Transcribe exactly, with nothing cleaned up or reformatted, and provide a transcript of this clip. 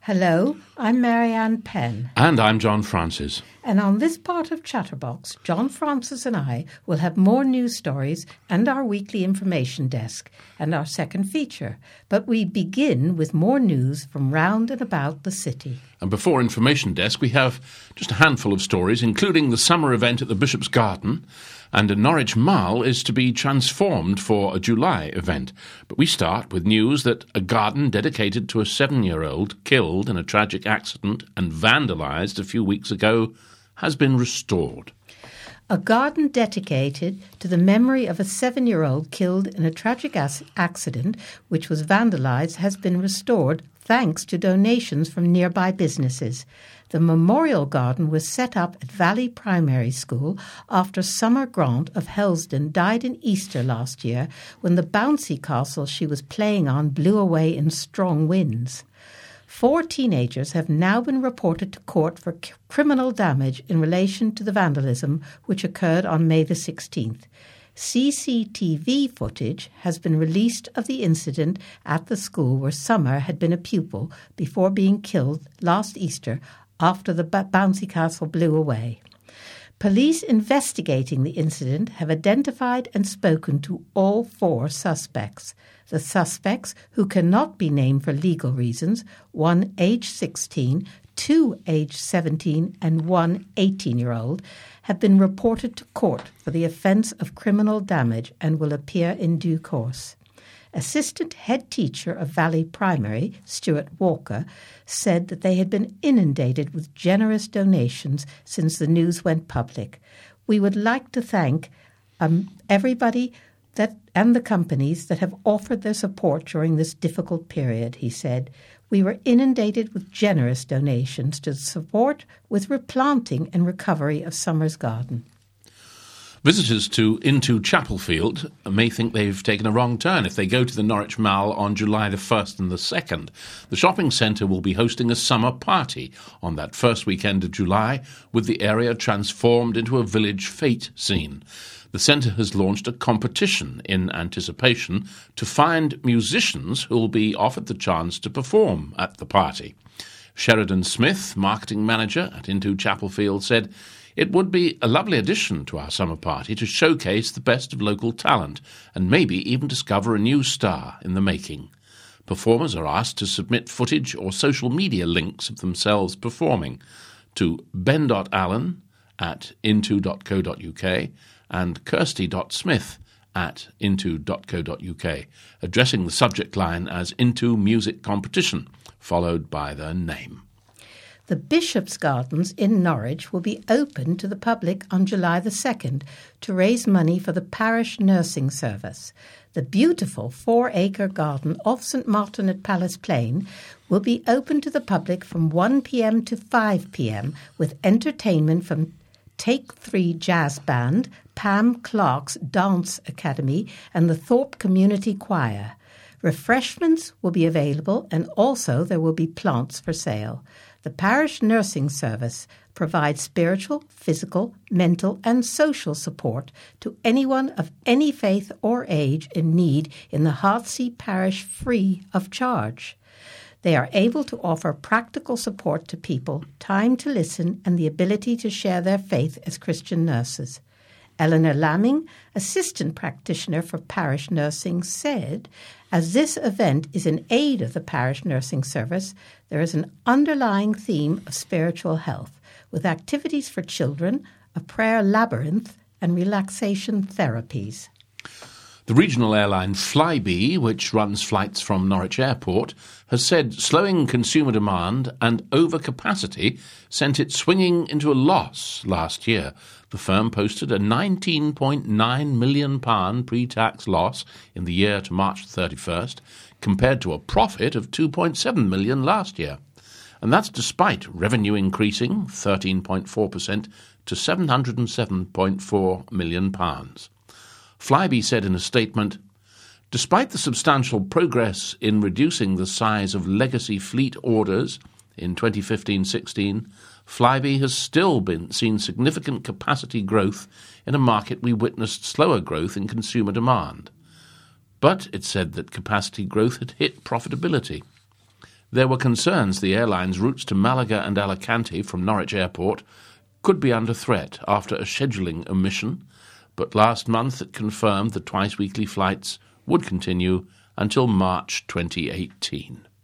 Hello, I'm Marianne Penn. And I'm John Francis. And on this part of Chatterbox, John Francis and I will have more news stories and our weekly information desk and our second feature. But we begin with more news from round and about the city. And before information desk, we have just a handful of stories, including the summer event at the Bishop's Garden, and a Norwich Mall is to be transformed for a July event. But we start with news that a garden dedicated to a seven-year-old killed in a tragic accident and vandalised a few weeks ago has been restored. A garden dedicated to the memory of a seven-year-old killed in a tragic as- accident, which was vandalised, has been restored thanks to donations from nearby businesses. The memorial garden was set up at Valley Primary School after Summer Grant of Helsden died in Easter last year when the bouncy castle she was playing on blew away in strong winds. Four teenagers have now been reported to court for c- criminal damage in relation to the vandalism which occurred on May the sixteenth. C C T V footage has been released of the incident at the school where Summer had been a pupil before being killed last Easter after the b- bouncy castle blew away. Police investigating the incident have identified and spoken to all four suspects. The suspects, who cannot be named for legal reasons, one age sixteen, two age seventeen, and one eighteen-year-old, have been reported to court for the offence of criminal damage and will appear in due course. Assistant head teacher of Valley Primary, Stuart Walker, said that they had been inundated with generous donations since the news went public. We would like to thank um, everybody that and the companies that have offered their support during this difficult period, he said. We were inundated with generous donations to support with replanting and recovery of Summer's Garden. Visitors to Into Chapelfield may think they've taken a wrong turn if they go to the Norwich Mall on July the first and the second. The shopping centre will be hosting a summer party on that first weekend of July, with the area transformed into a village fete scene. The centre has launched a competition in anticipation to find musicians who will be offered the chance to perform at the party. Sheridan Smith, marketing manager at Into Chapelfield, said, "It would be a lovely addition to our summer party to showcase the best of local talent and maybe even discover a new star in the making. Performers are asked to submit footage or social media links of themselves performing to ben.allen at into dot co dot uk and kirsty.smith at into dot co dot uk, addressing the subject line as Into Music Competition, followed by their name." The Bishop's Gardens in Norwich will be open to the public on July the second to raise money for the parish nursing service. The beautiful four-acre garden off St Martin at Palace Plain will be open to the public from one p.m. to five p.m. with entertainment from Take Three Jazz Band, Pam Clark's Dance Academy, and the Thorpe Community Choir. Refreshments will be available, and also there will be plants for sale. The parish nursing service provides spiritual, physical, mental, and social support to anyone of any faith or age in need in the Heartsea parish free of charge. They are able to offer practical support to people, time to listen, and the ability to share their faith as Christian nurses. Eleanor Lamming, assistant practitioner for parish nursing, said, "As this event is in aid of the parish nursing service, there is an underlying theme of spiritual health, with activities for children, a prayer labyrinth, and relaxation therapies." The regional airline Flybe, which runs flights from Norwich Airport, has said slowing consumer demand and overcapacity sent it swinging into a loss last year. The firm posted a nineteen point nine million pounds pre-tax loss in the year to March thirty-first, compared to a profit of two point seven million pounds last year. And that's despite revenue increasing thirteen point four percent to seven hundred seven point four million pounds. Flybe said in a statement, "Despite the substantial progress in reducing the size of legacy fleet orders in twenty fifteen sixteen, Flybe has still been seen significant capacity growth in a market we witnessed slower growth in consumer demand. But it said that capacity growth had hit profitability. There were concerns the airline's routes to Malaga and Alicante from Norwich Airport could be under threat after a scheduling omission, but last month it confirmed the twice-weekly flights would continue until March twenty eighteen.